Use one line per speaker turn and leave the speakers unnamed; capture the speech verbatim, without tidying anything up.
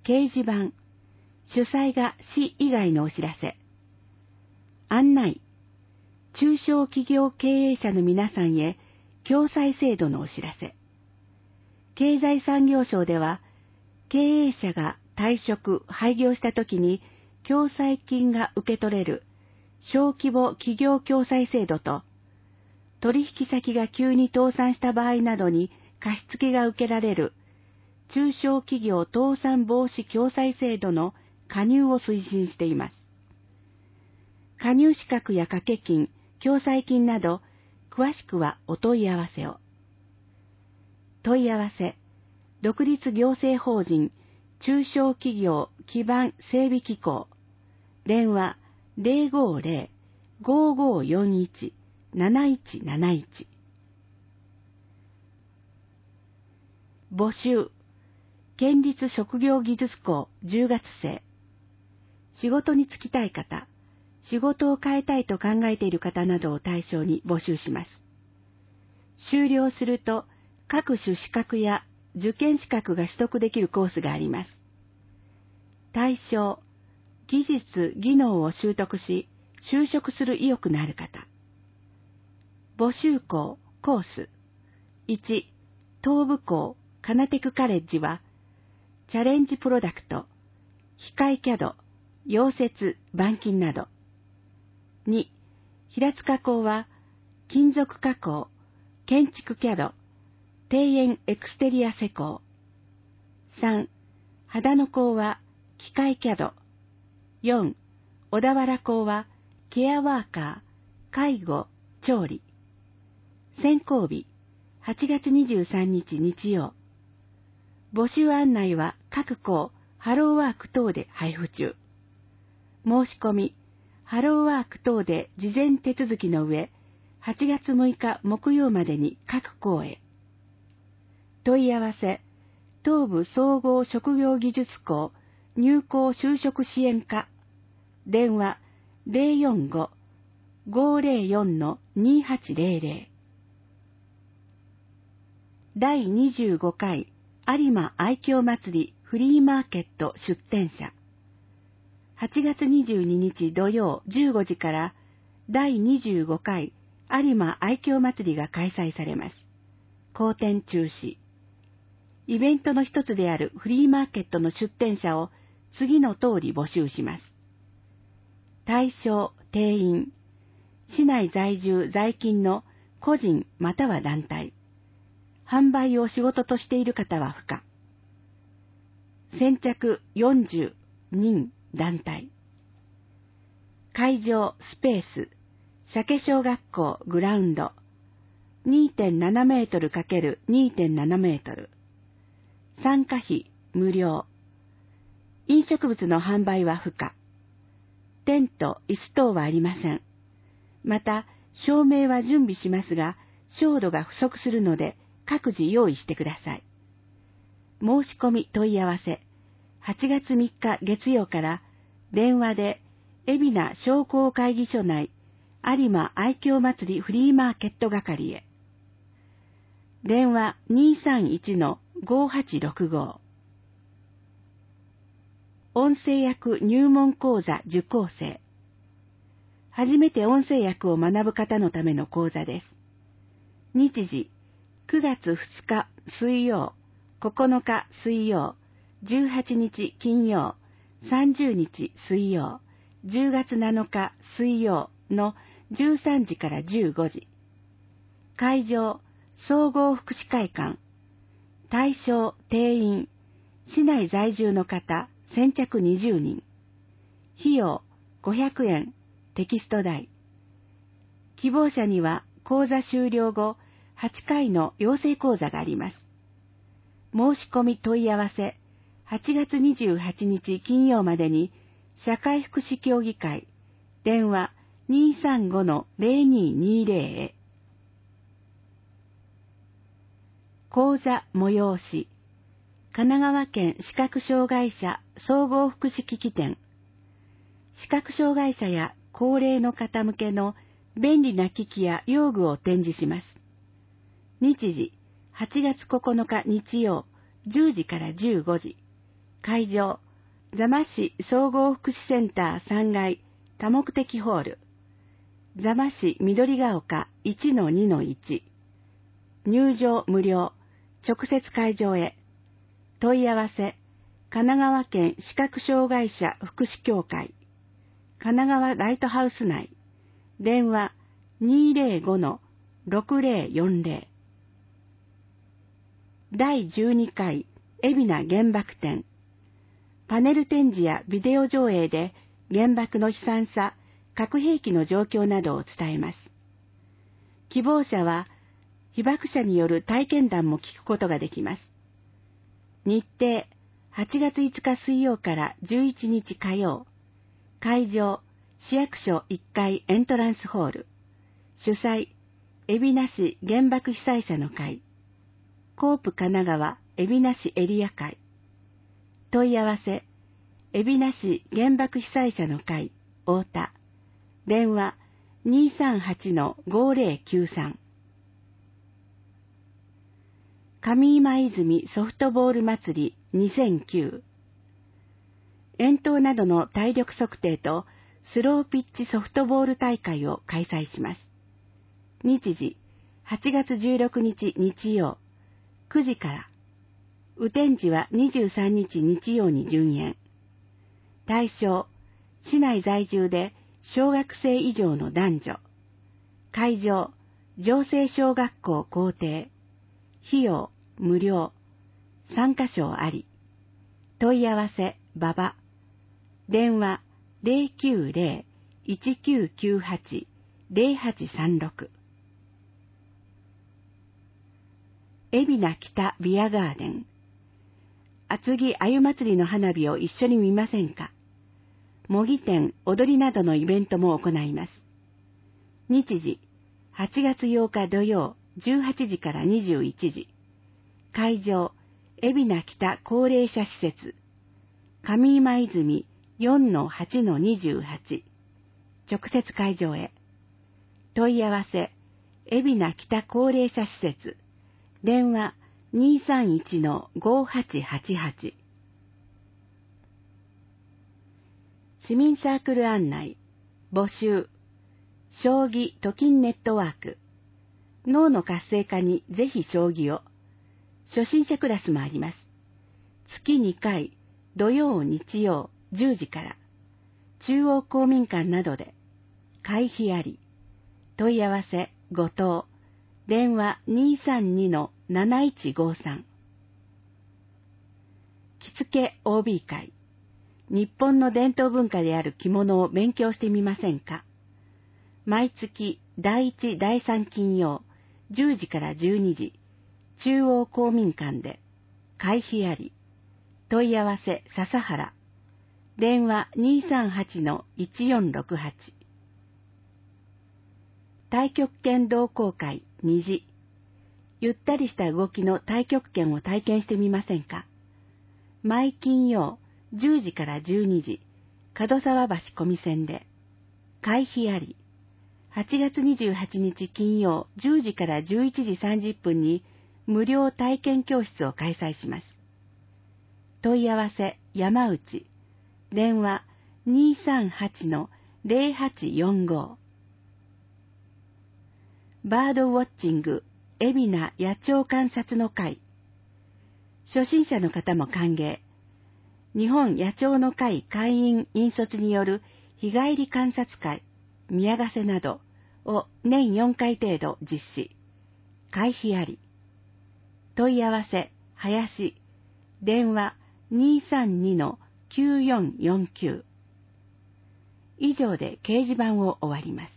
掲示板、主催が市以外のお知らせ。案内、中小企業経営者の皆さんへ共済制度のお知らせ。経済産業省では、経営者が退職、廃業したときに共済金が受け取れる小規模企業共済制度と、取引先が急に倒産した場合などに貸付が受けられる中小企業倒産防止共済制度の加入を推進しています。加入資格や掛け金、共済金など、詳しくはお問い合わせを。問い合わせ、独立行政法人中小企業基盤整備機構、電話 ゼロごゼロ ごーごーよんいち なないちなないち。募集、県立職業技術校じゅうがつ生。仕事に就きたい方、仕事を変えたいと考えている方などを対象に募集します。修了すると、各種資格や受験資格が取得できるコースがあります。対象、技術・技能を習得し、就職する意欲のある方。募集校、コース。いち、東部校、カナテクカレッジは、チャレンジプロダクト、機械キャド、溶接、板金など。に、平塚校は、金属加工、建築キャド、庭園エクステリア施工。さん、秦野校は、機械キャド。よん、小田原校は、ケアワーカー、介護、調理。選考日、はちがつにじゅうさんにち日曜。募集案内は各校、ハローワーク等で配布中。申し込み、ハローワーク等で事前手続きの上、はちがつむいか木曜までに各校へ。問い合わせ、東部総合職業技術校入校就職支援課。電話 ゼロよんご ごーゼロよん にはちゼロゼロ。だいにじゅうごかい有馬愛嬌祭りフリーマーケット出展者。はちがつにじゅうににち土曜じゅうごじからだいにじゅうごかい有馬愛嬌祭りが開催されます。後展中止。イベントの一つであるフリーマーケットの出展者を次の通り募集します。対象、定員、市内在住在勤の個人または団体。販売を仕事としている方は不可。先着よんじゅうにん団体。会場スペース、鮭小学校グラウンド にてんななメートル×にてんななメートル。参加費無料。飲食物の販売は不可。テント、椅子等はありません。また、照明は準備しますが、照度が不足するので、各自用意してください。申し込み問い合わせ、はちがつみっか月曜から電話で海老名商工会議所内有馬愛嬌祭りフリーマーケット係へ。電話 にーさんいち ごーはちろくご。音声訳入門講座受講生。初めて音声訳を学ぶ方のための講座です。日時、くがつふつか水曜、ここのか水曜、じゅうはちにち金曜、さんじゅうにち水曜、じゅうがつなのか水曜のじゅうさんじからじゅうごじ。会場、総合福祉会館。対象、定員、市内在住の方、先着にじゅうにん。費用、ごひゃくえん、テキスト代。希望者には講座終了後、はちかいの養成講座があります。申し込み問い合わせ、はちがつにじゅうはちにち金曜までに、社会福祉協議会、電話 にーさんご ゼロにーにーゼロ へ。講座催し、神奈川県視覚障害者総合福祉機器店。視覚障害者や高齢の方向けの便利な機器や用具を展示します。日時、はちがつここのか日曜、じゅうじからじゅうごじ。 会場、座間市総合福祉センターさんがい多目的ホール、座間市緑が丘 いちのにのいち、入場無料、直接会場へ。問い合わせ、神奈川県視覚障害者福祉協会、神奈川ライトハウス内、電話 にーぜろごのろくぜろよんぜろ。だいじゅうにかい海老名原爆展。パネル展示やビデオ上映で原爆の悲惨さ、核兵器の状況などを伝えます。希望者は被爆者による体験談も聞くことができます。日程、はちがついつか水曜からじゅういちにち火曜。会場、市役所いっかいエントランスホール。主催、海老名市原爆被災者の会。コープ神奈川海老名市エリア会。問い合わせ、海老名市原爆被災者の会、太田。電話 にーさんはちのごぜろきゅうさん。上今泉ソフトボール祭りにせんきゅう。遠投などの体力測定とスローピッチソフトボール大会を開催します。日時、はちがつじゅうろくにち日曜、くじから。雨天時はにじゅうさんにち日曜に順延。対象、市内在住で小学生以上の男女。会場、城西小学校校庭。費用、無料。参加賞あり。問い合わせ、馬場。電話、ぜろきゅうぜろ いちきゅうきゅうはち ぜろはちさんろく。海老名北ビアガーデン。厚木あゆ祭りの花火を一緒に見ませんか？模擬店、踊りなどのイベントも行います。日時、はちがつようか土曜、じゅうはちじからにじゅういちじ。会場、海老名北高齢者施設。上今泉 よんのはちのにじゅうはち。直接会場へ。問い合わせ、海老名北高齢者施設。電話 にーさんいちのごはちはちはち。市民サークル案内、募集、将棋と金ネットワーク。脳の活性化にぜひ将棋を。初心者クラスもあります。月にかい、土曜日曜じゅうじから。中央公民館などで。会費あり。問い合わせ、後藤。電話 にーさんにのなないちごさん。着付け オービー 会。日本の伝統文化である着物を勉強してみませんか？毎月だいいち、だいさん金曜、じゅうじからじゅうにじ、中央公民館で。会費あり。問い合わせ、笹原。電話 にーさんはちのいちよんろくはち。太極拳同好会にじ。ゆったりした動きの太極拳を体験してみませんか？毎金曜じゅうじからじゅうにじ、門沢橋小見線で。会費あり。はちがつにじゅうはちにち金曜じゅうじからじゅういちじさんじゅっぷんに無料体験教室を開催します。問い合わせ、山内。電話 にーさんはちのぜろはちよんご。バードウォッチング、海老名野鳥観察の会。初心者の方も歓迎。日本野鳥の会会員引率による日帰り観察会、宮ヶ瀬などを年よんかい程度実施。会費あり。問い合わせ、林。電話 にーさんにのきゅうよんよんきゅう。以上で掲示板を終わります。